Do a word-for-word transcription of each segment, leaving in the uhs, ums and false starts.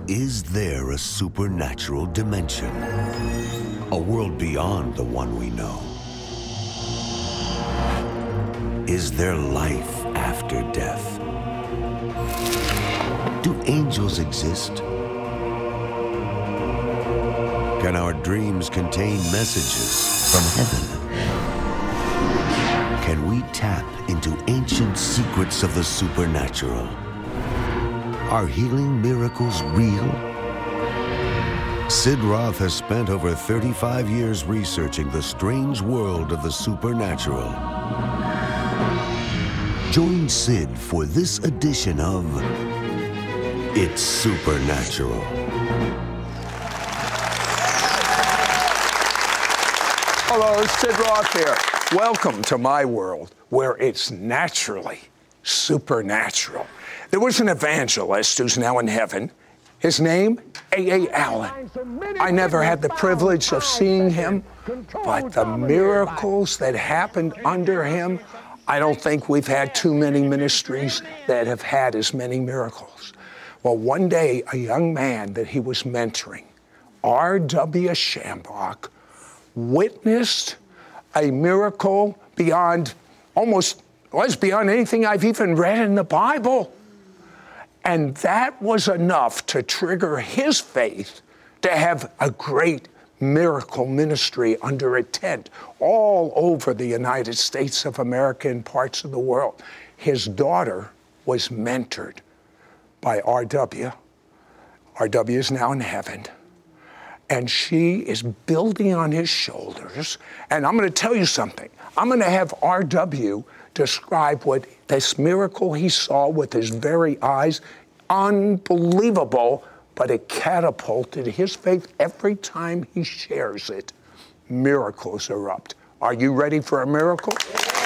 Is there a supernatural dimension? A world beyond the one we know? Is there life after death? Do angels exist? Can our dreams contain messages from heaven? Can we tap into ancient secrets of the supernatural? Are healing miracles real? Sid Roth has spent over thirty-five years researching the strange world of the supernatural. Join Sid for this edition of It's Supernatural. Hello, it's Sid Roth here. Welcome to my world, where it's naturally supernatural. There was an evangelist who's now in heaven. His name, A A Allen. I never had the privilege of seeing him, but the miracles that happened under him, I don't think we've had too many ministries that have had as many miracles. Well, one day, a young man that he was mentoring, R W Schambach, witnessed a miracle beyond, almost was beyond anything I've even read in the Bible. And that was enough to trigger his faith to have a great miracle ministry under a tent all over the United States of America and parts of the world. His daughter was mentored by R W. R W is now in heaven. And she is building on his shoulders. And I'm going to tell you something. I'm going to have R W describe what this miracle he saw with his very eyes. Unbelievable, but it catapulted his faith every time he shares it. Miracles erupt. Are you ready for a miracle?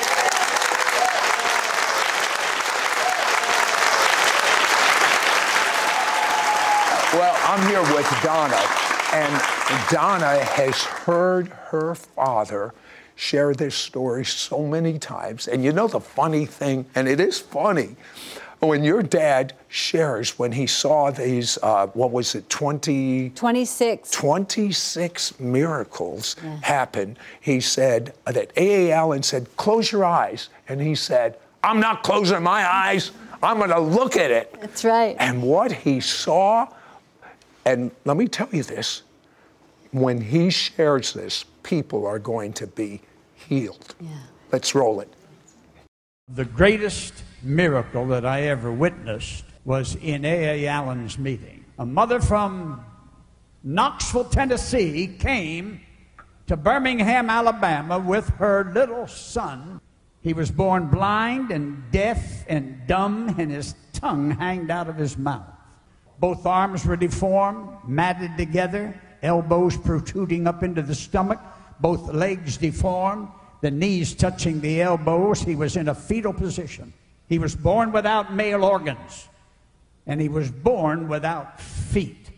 Well, I'm here with Donna. And Donna has heard her father share this story so many times. And you know the funny thing, and it is funny, when your dad shares when he saw these, uh, what was it, twenty? twenty-six. twenty-six miracles yeah. happen. He said that A A Allen said, close your eyes. And he said, I'm not closing my eyes. I'm going to look at it. That's right. And what he saw, and let me tell you this, when he shares this, people are going to be healed. Yeah. Let's roll it. The greatest miracle that I ever witnessed was in A A Allen's meeting. A mother from Knoxville, Tennessee came to Birmingham, Alabama with her little son. He was born blind and deaf and dumb, and his tongue hanged out of his mouth. Both arms were deformed, matted together, elbows protruding up into the stomach, both legs deformed, the knees touching the elbows. He was in a fetal position. He was born without male organs, and he was born without feet.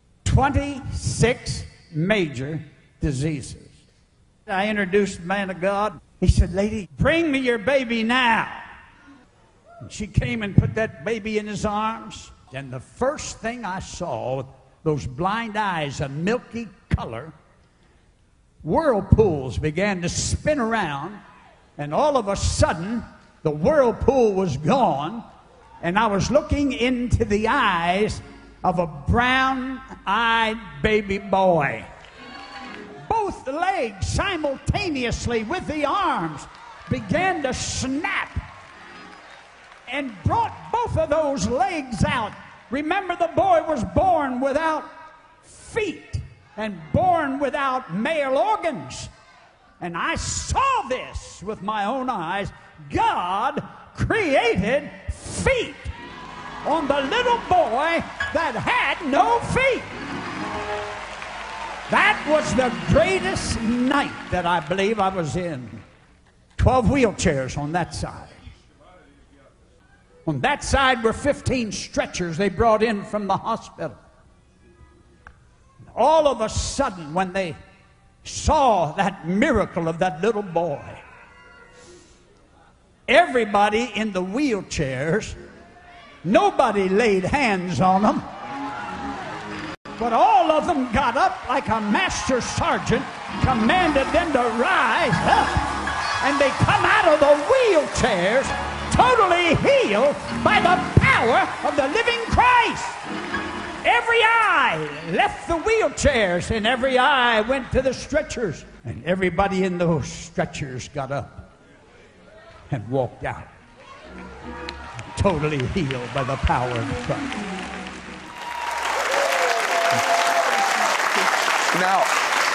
twenty-six major diseases. I introduced the man of God. He said, lady, bring me your baby now. And she came and put that baby in his arms. And the first thing I saw, those blind eyes, a milky color, whirlpools began to spin around, and all of a sudden, the whirlpool was gone, and I was looking into the eyes of a brown-eyed baby boy. Both legs simultaneously with the arms began to snap and brought both of those legs out. Remember, the boy was born without feet and born without male organs. And I saw this with my own eyes. God created feet on the little boy that had no feet. That was the greatest night that I believe I was in. Twelve wheelchairs on that side. On that side were fifteen stretchers they brought in from the hospital. All of a sudden, when they saw that miracle of that little boy, everybody in the wheelchairs, nobody laid hands on them. But all of them got up like a master sergeant commanded them to rise up. And they come out of the wheelchairs totally healed by the power of the living Christ. Every eye left the wheelchairs and every eye went to the stretchers. And everybody in those stretchers got up and walked out. Totally healed by the power of Christ. Now,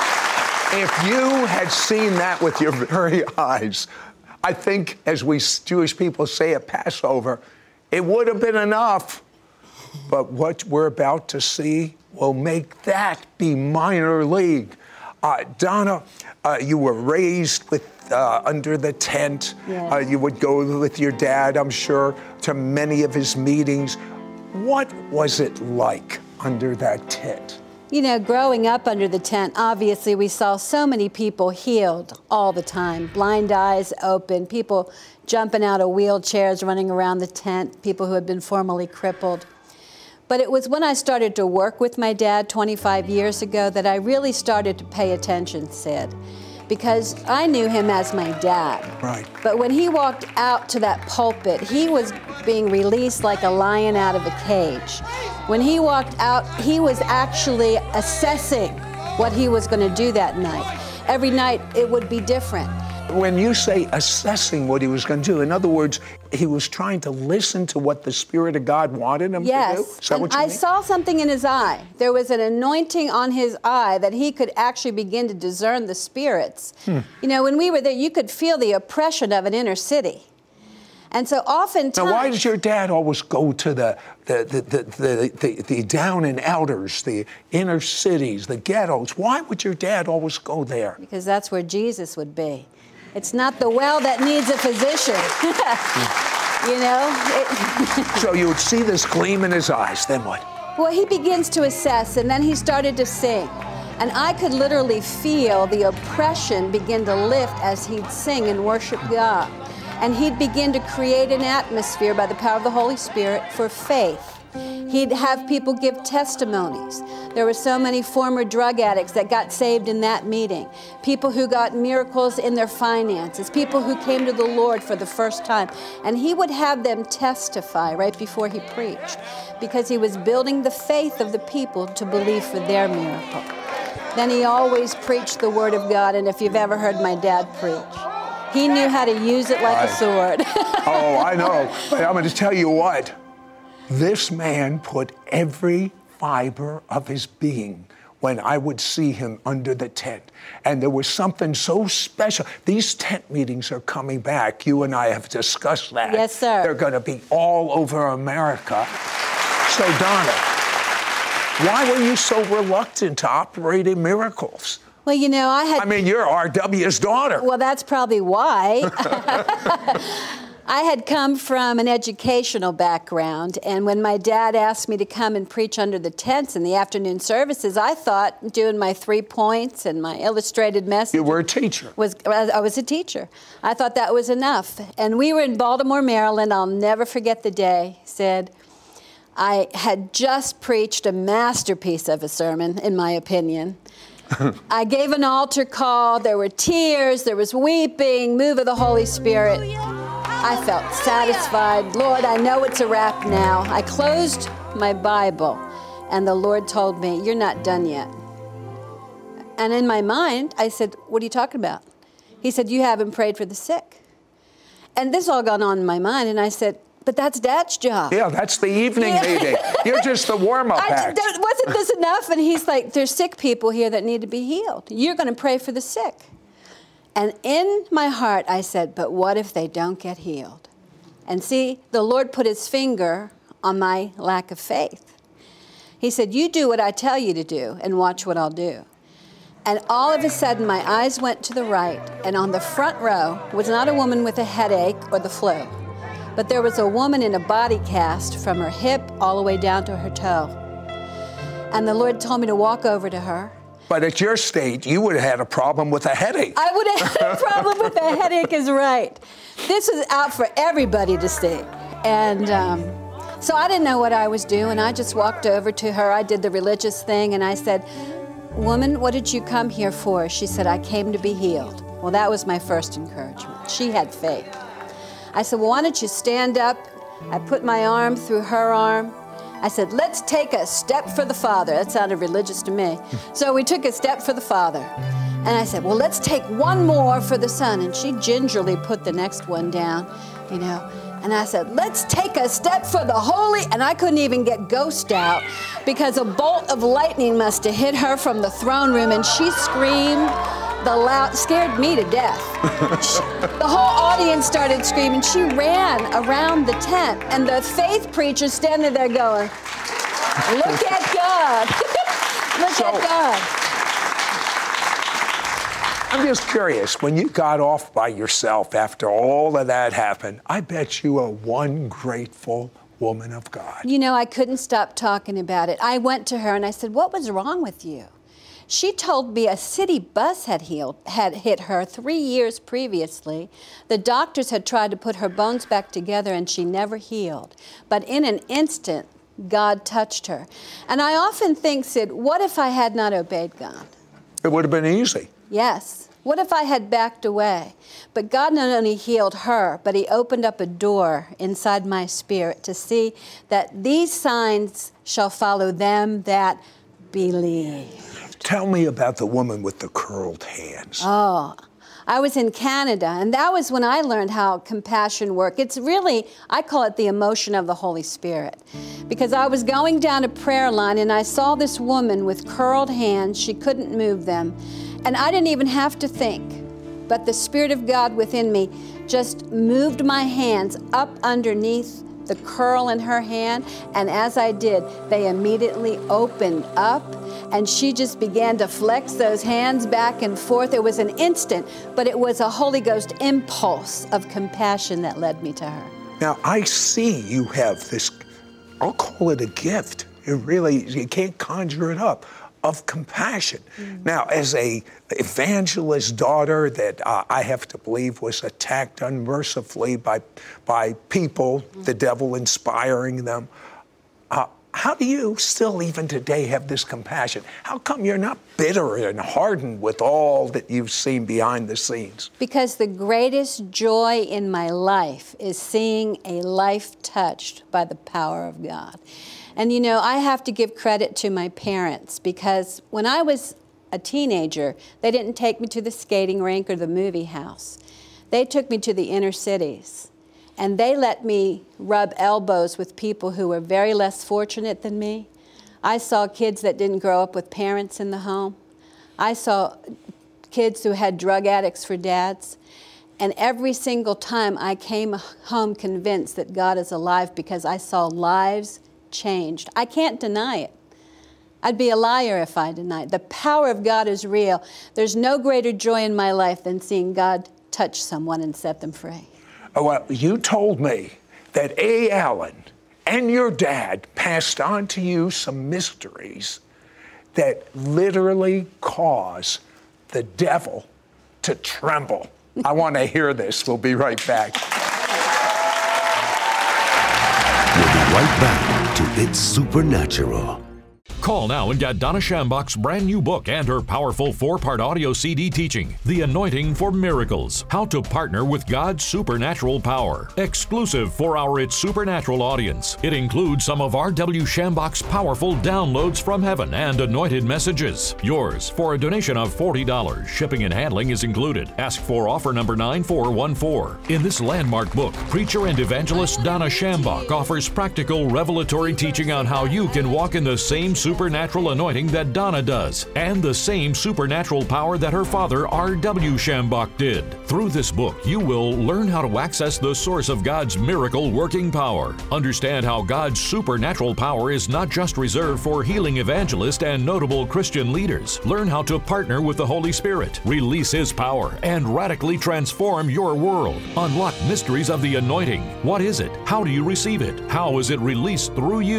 if you had seen that with your very eyes, I think, as we Jewish people say at Passover, it would have been enough. But what we're about to see will make that be minor league. Uh, Donna, uh, you were raised with uh, under the tent. Yes. Uh, you would go with your dad, I'm sure, to many of his meetings. What was it like under that tent? You know, growing up under the tent, obviously we saw so many people healed all the time. Blind eyes open, people jumping out of wheelchairs, running around the tent, people who had been formerly crippled. But it was when I started to work with my dad twenty-five years ago that I really started to pay attention, Sid, because I knew him as my dad. Right. But when he walked out to that pulpit, he was being released like a lion out of a cage. When he walked out, he was actually assessing what he was going to do that night. Every night it would be different. When you say assessing what he was going to do, in other words, he was trying to listen to what the Spirit of God wanted him yes. to do? Is that and what you I mean? saw something in his eye. There was an anointing on his eye that he could actually begin to discern the spirits. Hmm. You know, when we were there, you could feel the oppression of an inner city. And so oftentimes... Now, why did your dad always go to the the, the, the, the, the, the down and outers, the inner cities, the ghettos? Why would your dad always go there? Because that's where Jesus would be. It's not the well that needs a physician. You know? It So you would see this gleam in his eyes, then what? Well, he begins to assess, and then he started to sing. And I could literally feel the oppression begin to lift as he'd sing and worship God. And he'd begin to create an atmosphere by the power of the Holy Spirit for faith. He'd have people give testimonies. There were so many former drug addicts that got saved in that meeting. People who got miracles in their finances. People who came to the Lord for the first time. And he would have them testify right before he preached, because he was building the faith of the people to believe for their miracle. Then he always preached the Word of God, and if you've ever heard my dad preach, he knew how to use it like I, a sword. Oh, I know. But I'm going to tell you what. This man put every fiber of his being when I would see him under the tent. And there was something so special. These tent meetings are coming back. You and I have discussed that. Yes, sir. They're going to be all over America. So, Donna, why were you so reluctant to operate in miracles? Well, you know, I had... I mean, you're R W's daughter. Well, that's probably why. I had come from an educational background, and when my dad asked me to come and preach under the tents in the afternoon services, I thought doing my three points and my illustrated message... You were a teacher. Was, I was a teacher. I thought that was enough. And we were in Baltimore, Maryland. I'll never forget the day, Sid. I had just preached a masterpiece of a sermon, in my opinion. I gave an altar call. There were tears. There was weeping, move of the Holy Spirit. I felt satisfied. Lord, I know it's a wrap now. I closed my Bible, and the Lord told me, you're not done yet. And in my mind, I said, what are you talking about? He said, you haven't prayed for the sick. And this all got on in my mind, and I said, but that's Dad's job. Yeah, that's the evening yeah. meeting. You're just the warm-up act. I, wasn't this enough? And he's like, there's sick people here that need to be healed. You're going to pray for the sick. And in my heart, I said, but what if they don't get healed? And see, the Lord put his finger on my lack of faith. He said, you do what I tell you to do and watch what I'll do. And all of a sudden, my eyes went to the right, and on the front row was not a woman with a headache or the flu, but there was a woman in a body cast from her hip all the way down to her toe. And the Lord told me to walk over to her. But at your stage, you would have had a problem with a headache. I would have had a problem with a headache, is right. This was out for everybody to see. And um, So I didn't know what I was doing. I just walked over to her. I did the religious thing, and I said, "Woman, what did you come here for?" She said, "I came to be healed." Well, that was my first encouragement. She had faith. I said, "Well, why don't you stand up?" I put my arm through her arm. I said, "Let's take a step for the Father." That sounded religious to me. So we took a step for the Father. And I said, "Well, let's take one more for the Son." And she gingerly put the next one down, you know. And I said, "Let's take a step for the Holy." And I couldn't even get Ghost out because a bolt of lightning must have hit her from the throne room, and she screamed the loud, scared me to death. She, the whole audience started screaming. She ran around the tent, and the faith preacher standing there going, "Look at God." Look so, at God. I'm just curious, when you got off by yourself after all of that happened, I bet you are one grateful woman of God. You know, I couldn't stop talking about it. I went to her and I said, "What was wrong with you?" She told me a city bus had healed, had hit her three years previously. The doctors had tried to put her bones back together and she never healed. But in an instant, God touched her. And I often think, Sid, what if I had not obeyed God? It would have been easy. Yes. What if I had backed away? But God not only healed her, but he opened up a door inside my spirit to see that these signs shall follow them that believe. Tell me about the woman with the curled hands. Oh, I was in Canada, and that was when I learned how compassion works. It's really, I call it the emotion of the Holy Spirit. Because I was going down a prayer line, and I saw this woman with curled hands. She couldn't move them. And I didn't even have to think, but the Spirit of God within me just moved my hands up underneath the curl in her hand, and as I did, they immediately opened up, and she just began to flex those hands back and forth. It was an instant, but it was a Holy Ghost impulse of compassion that led me to her. Now, I see you have this, I'll call it a gift. It really, you can't conjure it up, of compassion. Mm-hmm. Now, as a evangelist daughter that uh, I have to believe was attacked unmercifully by, by people, mm-hmm. the devil inspiring them, uh, how do you still even today have this compassion? How come you're not bitter and hardened with all that you've seen behind the scenes? Because the greatest joy in my life is seeing a life touched by the power of God. And you know, I have to give credit to my parents, because when I was a teenager, they didn't take me to the skating rink or the movie house. They took me to the inner cities, and they let me rub elbows with people who were very less fortunate than me. I saw kids that didn't grow up with parents in the home. I saw kids who had drug addicts for dads. And every single time I came home convinced that God is alive, because I saw lives changed. I can't deny it. I'd be a liar if I denied it. The power of God is real. There's no greater joy in my life than seeing God touch someone and set them free. Oh, well, you told me that A. Allen and your dad passed on to you some mysteries that literally cause the devil to tremble. I want to hear this. We'll be right back. We'll be right back to It's Supernatural. Call now and get Donna Schambach's brand new book and her powerful four-part audio C D teaching, The Anointing for Miracles, How to Partner with God's Supernatural Power. Exclusive for our It's Supernatural audience. It includes some of R W Schambach's powerful downloads from heaven and anointed messages. Yours for a donation of forty dollars. Shipping and handling is included. Ask for offer number nine four one four. In this landmark book, preacher and evangelist Donna Schambach offers practical revelatory teaching on how you can walk in the same supernatural anointing that Donna does, and the same supernatural power that her father R W Schambach did. Through this book, you will learn how to access the source of God's miracle working power, understand how God's supernatural power is not just reserved for healing evangelists and notable Christian leaders, learn how to partner with the Holy Spirit, release His power, and radically transform your world. Unlock mysteries of the anointing. What is it? How do you receive it? How is it released through you?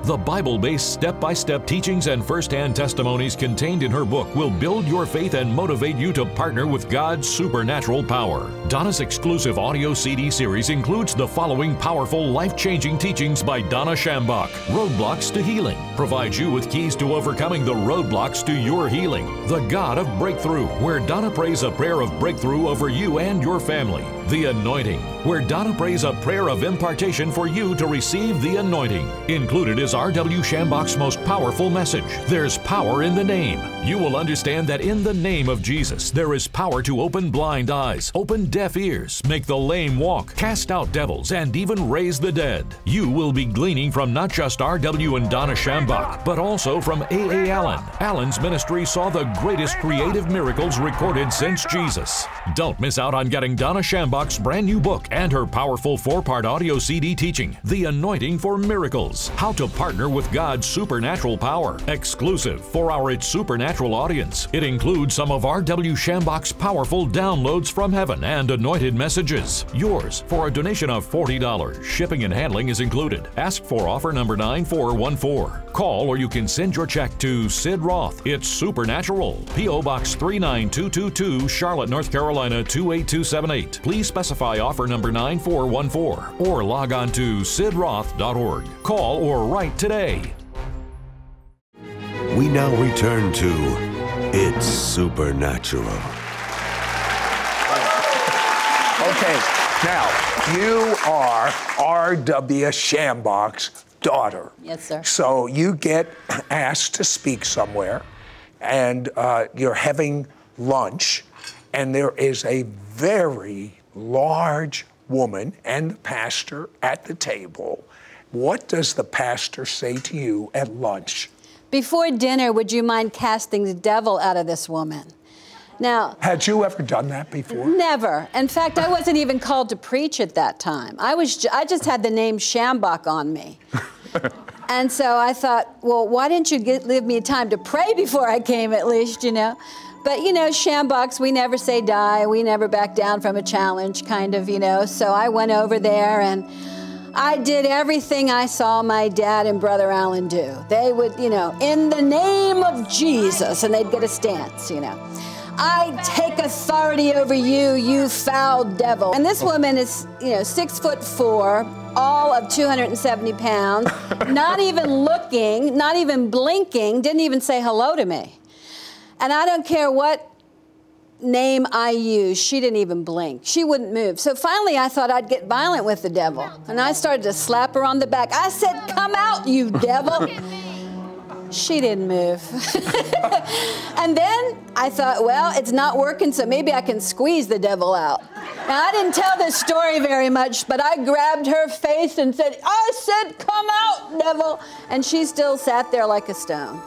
The Bible-based step-by-step teachings and first-hand testimonies contained in her book will build your faith and motivate you to partner with God's supernatural power. Donna's exclusive audio C D series includes the following powerful, life-changing teachings by Donna Schambach. Roadblocks to Healing provides you with keys to overcoming the roadblocks to your healing. The God of Breakthrough, where Donna prays a prayer of breakthrough over you and your family. The Anointing, where Donna prays a prayer of impartation for you to receive the anointing. Included is R W Schambach's most powerful message, There's Power in the Name. You will understand that in the name of Jesus, there is power to open blind eyes, open deaf ears, make the lame walk, cast out devils, and even raise the dead. You will be gleaning from not just R W and Donna Schambach, but also from A A Allen. Allen's ministry saw the greatest creative miracles recorded since Jesus. Don't miss out on getting Donna Schambach's brand new book and her powerful four-part audio C D teaching, The Anointing for Miracles, How to Partner with God's Supernatural Power, exclusive for our It's Supernatural audience. It includes some of R W Schambach's powerful downloads from heaven and anointed messages. Yours for a donation of forty dollars. Shipping and handling is included. Ask for offer number nine four one four. Call or you can send your check to Sid Roth. It's Supernatural. P O Box three nine two two two, Charlotte, North Carolina two eight two seven eight. Please specify offer number nine four one four or log on to sid roth dot org. Call or write today. We now return to It's Supernatural. Okay, now you are R W Schambach's daughter. Yes, sir. So you get asked to speak somewhere, and uh, you're having lunch, and there is a very large woman and the pastor at the table. What does the pastor say to you at lunch? Before dinner, would you mind casting the devil out of this woman? Now, had you ever done that before? Never. In fact, I wasn't even called to preach at that time. I was. Ju- I just had the name Schambach on me. And so I thought, well, why didn't you get, give me time to pray before I came at least, you know? But, you know, Schambachs, we never say die. We never back down from a challenge, kind of, you know. So I went over there and I did everything I saw my dad and Brother Allen do. They would, you know, in the name of Jesus, and they'd get a stance, you know. I take authority over you, you foul devil. And this woman is, you know, six foot four, all of two hundred seventy pounds, not even looking, not even blinking, didn't even say hello to me. And I don't care what name I used, she didn't even blink. She wouldn't move. So finally I thought I'd get violent with the devil. And I started to slap her on the back. I said, come out, you devil. She didn't move. And then I thought, well, it's not working, so maybe I can squeeze the devil out. Now, I didn't tell this story very much, but I grabbed her face and said, I said, come out, devil. And she still sat there like a stone.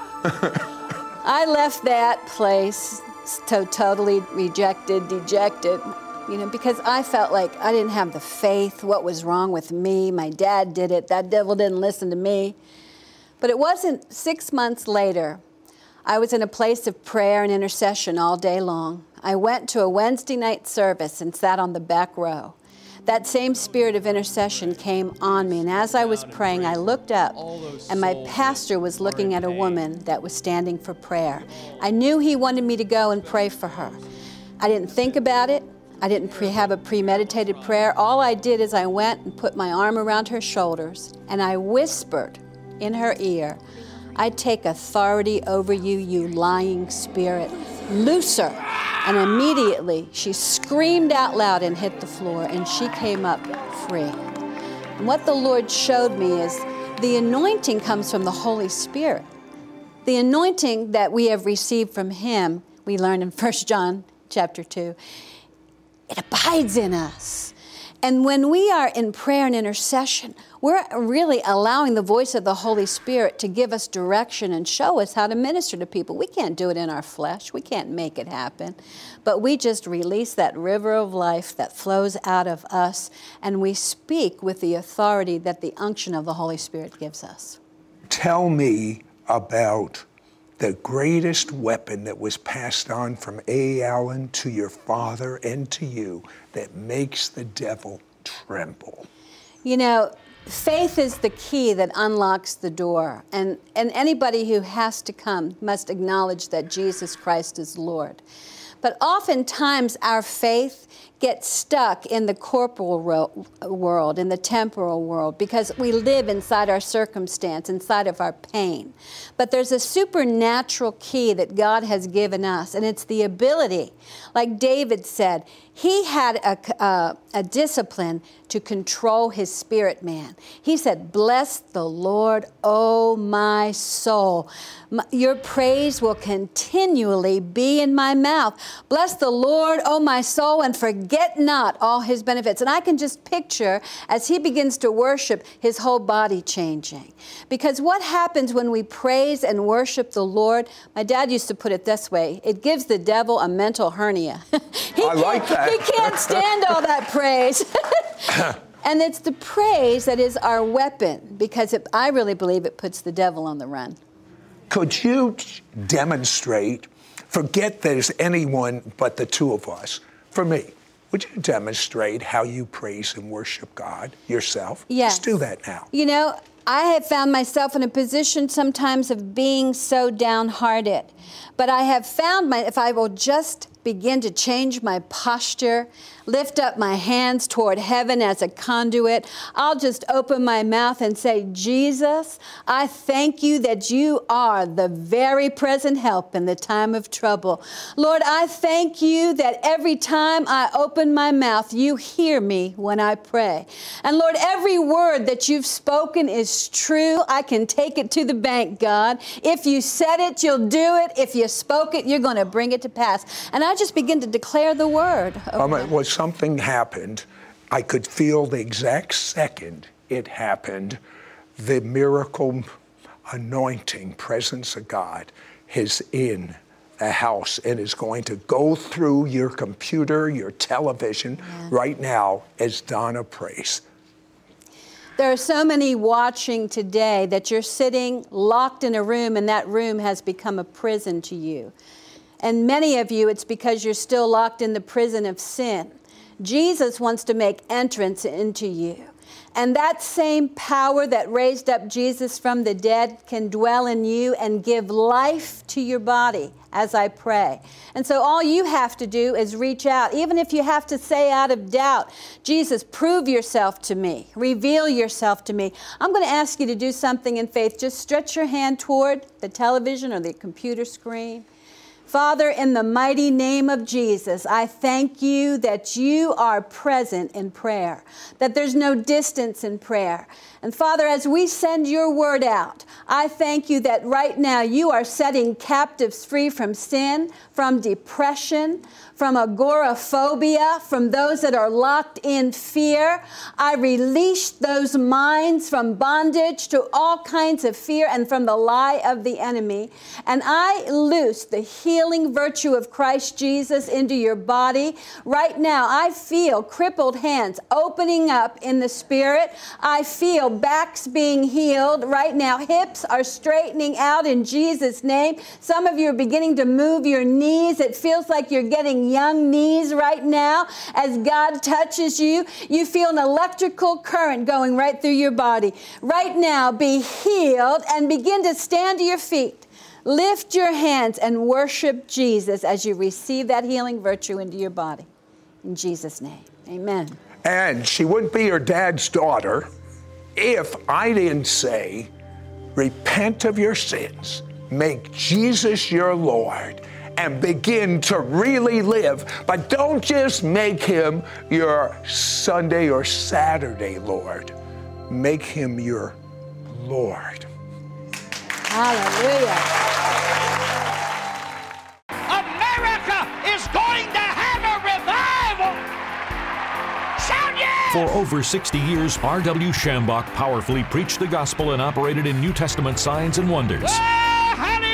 I left that place to totally rejected, dejected, you know, because I felt like I didn't have the faith. What was wrong with me? My dad did it. That devil didn't listen to me. But it wasn't six months later. I was in a place of prayer and intercession all day long. I went to a Wednesday night service and sat on the back row. That same spirit of intercession came on me, and as I was praying, I looked up, and my pastor was looking at a woman that was standing for prayer. I knew he wanted me to go and pray for her. I didn't think about it. I didn't pre- have a premeditated prayer. All I did is I went and put my arm around her shoulders, and I whispered in her ear, I take authority over you, you lying spirit. Loose her. And immediately she screamed out loud and hit the floor, and she came up free. And what the Lord showed me is the anointing comes from the Holy Spirit. The anointing that we have received from Him, we learn in First John chapter two, it abides in us. And when we are in prayer and intercession, we're really allowing the voice of the Holy Spirit to give us direction and show us how to minister to people. We can't do it in our flesh. We can't make it happen. But we just release that river of life that flows out of us, and we speak with the authority that the unction of the Holy Spirit gives us. Tell me about the greatest weapon that was passed on from A. Allen to your father and to you that makes the devil tremble. You know, faith is the key that unlocks the door. And, and anybody who has to come must acknowledge that Jesus Christ is Lord. But oftentimes our faith gets stuck in the corporal ro- world, in the temporal world, because we live inside our circumstance, inside of our pain. But there's a supernatural key that God has given us, and it's the ability, like David said, he had a, a, a discipline to control his spirit man. He said, "Bless the Lord, O my soul. My, your praise will continually be in my mouth. Bless the Lord, O my soul, and forget not all his benefits." And I can just picture, as he begins to worship, his whole body changing. Because what happens when we praise and worship the Lord, my dad used to put it this way, it gives the devil a mental hernia. he I like that. He can't stand all that praise. And it's the praise that is our weapon, because it, I really believe it puts the devil on the run. Could you demonstrate, forget there's anyone but the two of us, for me, would you demonstrate how you praise and worship God yourself? Yes. Let's do that now. You know, I have found myself in a position sometimes of being so downhearted. But I have found my, if I will just begin to change my posture, lift up my hands toward heaven as a conduit, I'll just open my mouth and say, "Jesus, I thank you that you are the very present help in the time of trouble. Lord, I thank you that every time I open my mouth, you hear me when I pray. And Lord, every word that you've spoken is true. I can take it to the bank, God. If you said it, you'll do it. If you spoke it, you're going to bring it to pass." And I just begin to declare the word. Um, well, something happened. I could feel the exact second it happened. The miracle anointing presence of God is in the house and is going to go through your computer, your television yeah. right now as Donna prays. There are so many watching today that you're sitting locked in a room, and that room has become a prison to you. And many of you, it's because you're still locked in the prison of sin. Jesus wants to make entrance into you. And that same power that raised up Jesus from the dead can dwell in you and give life to your body as I pray. And so all you have to do is reach out, even if you have to say out of doubt, "Jesus, prove yourself to me. Reveal yourself to me." I'm going to ask you to do something in faith. Just stretch your hand toward the television or the computer screen. Father, in the mighty name of Jesus, I thank you that you are present in prayer, that there's no distance in prayer. And Father, as we send your word out, I thank you that right now you are setting captives free from sin, from depression, from agoraphobia, from those that are locked in fear. I release those minds from bondage to all kinds of fear and from the lie of the enemy. And I loose the healing virtue of Christ Jesus into your body. Right now, I feel crippled hands opening up in the spirit. I feel backs being healed. Right now, hips are straightening out in Jesus' name. Some of you are beginning to move your knees. It feels like you're getting young knees right now. As God touches you, you feel an electrical current going right through your body. Right now, be healed and begin to stand to your feet. Lift your hands and worship Jesus as you receive that healing virtue into your body. In Jesus' name, amen. And she wouldn't be her dad's daughter if I didn't say, repent of your sins, make Jesus your Lord, and begin to really live. But don't just make him your Sunday or Saturday Lord. Make him your Lord. Hallelujah. America is going to have a revival. Shout yeah! For over sixty years, R W Schambach powerfully preached the gospel and operated in New Testament signs and wonders. Oh, hallelujah!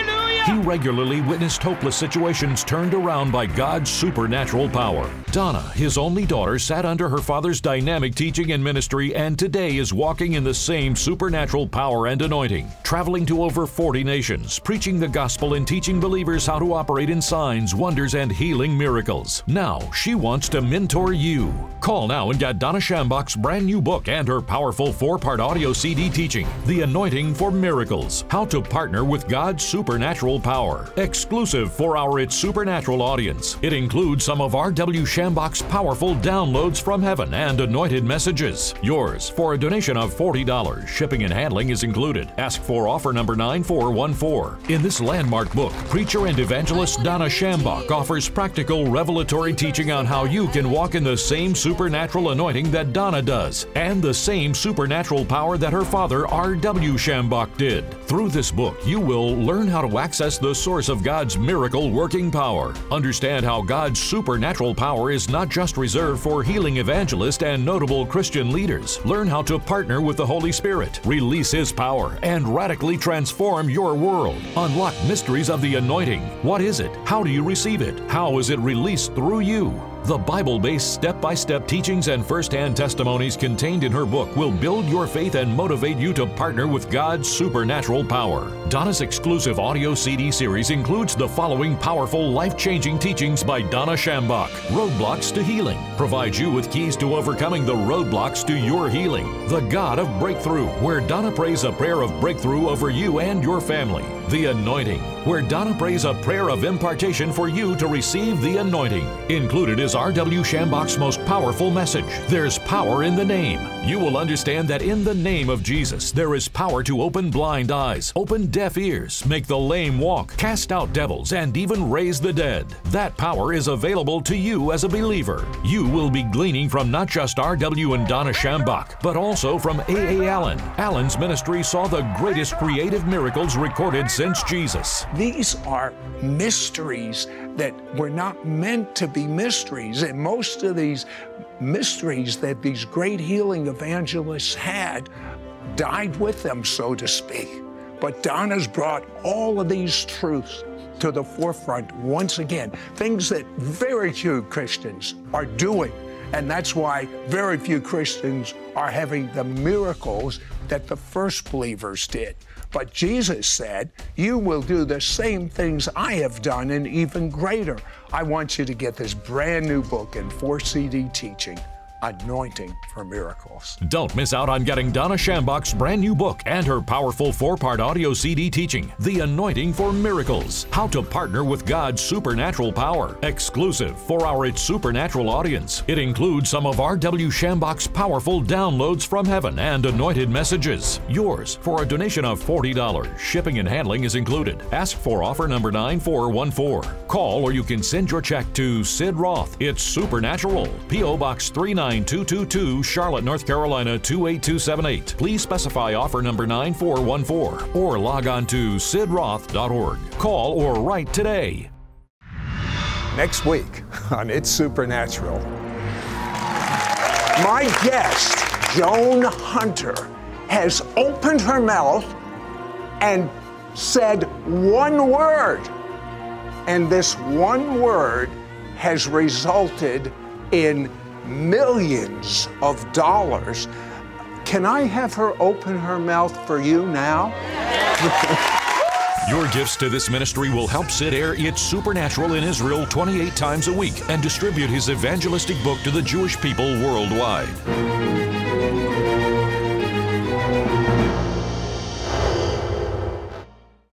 He regularly witnessed hopeless situations turned around by God's supernatural power. Donna, his only daughter, sat under her father's dynamic teaching and ministry and today is walking in the same supernatural power and anointing, traveling to over forty nations, preaching the gospel and teaching believers how to operate in signs, wonders, and healing miracles. Now, she wants to mentor you. Call now and get Donna Schambach's brand new book and her powerful four-part audio C D teaching, The Anointing for Miracles, How to Partner with God's Supernatural Power, exclusive for our It's Supernatural audience. It includes some of R W Schambach's powerful downloads from heaven and anointed messages. Yours for a donation of forty dollars. Shipping and handling is included. Ask for offer number nine four one four. In this landmark book, preacher and evangelist Donna Schambach offers practical revelatory teaching on how you can walk in the same supernatural anointing that Donna does and the same supernatural power that her father R W Schambach did. Through this book, you will learn how to access the source of God's miracle working power, understand how God's supernatural power is not just reserved for healing evangelists and notable Christian leaders. Learn how to partner with the Holy Spirit, release His power, and radically transform your world. Unlock mysteries of the anointing. What is it? How do you receive it? How is it released through you? The Bible-based step-by-step teachings and first-hand testimonies contained in her book will build your faith and motivate you to partner with God's supernatural power. Donna's exclusive audio C D series includes the following powerful, life-changing teachings by Donna Schambach. Roadblocks to Healing provides you with keys to overcoming the roadblocks to your healing. The God of Breakthrough, where Donna prays a prayer of breakthrough over you and your family. The Anointing, where Donna prays a prayer of impartation for you to receive the anointing. Included is R W Schambach's most powerful message, There's Power in the Name. You will understand that in the name of Jesus, there is power to open blind eyes, open deaf ears, make the lame walk, cast out devils, and even raise the dead. That power is available to you as a believer. You will be gleaning from not just R W and Donna Schambach, but also from A A Allen. Allen's ministry saw the greatest creative miracles recorded since Jesus. These are mysteries that were not meant to be mysteries, and most of these mysteries that these great healing evangelists had died with them, so to speak. But Donna's brought all of these truths to the forefront once again, things that very few Christians are doing. And that's why very few Christians are having the miracles that the first believers did. But Jesus said, you will do the same things I have done and even greater. I want you to get this brand new book and four C D teaching, Anointing for Miracles. Don't miss out on getting Donna Schambach's brand new book and her powerful four-part audio C D teaching, The Anointing for Miracles, How to Partner with God's Supernatural Power, exclusive for our It's Supernatural audience. It includes some of R W Schambach's powerful downloads from heaven and anointed messages. Yours for a donation of forty dollars. Shipping and handling is included. Ask for offer number nine four one four. Call or you can send your check to Sid Roth. It's Supernatural, P O Box three nine two two two, Charlotte, North Carolina two eight two seven eight. Please specify offer number nine four one four or log on to sid roth dot org. Call or write today. Next week on It's Supernatural, my guest, Joan Hunter, has opened her mouth and said one word. And this one word has resulted in millions of dollars. Can I have her open her mouth for you now? Your gifts to this ministry will help Sid air It's Supernatural in Israel twenty-eight times a week and distribute his evangelistic book to the Jewish people worldwide.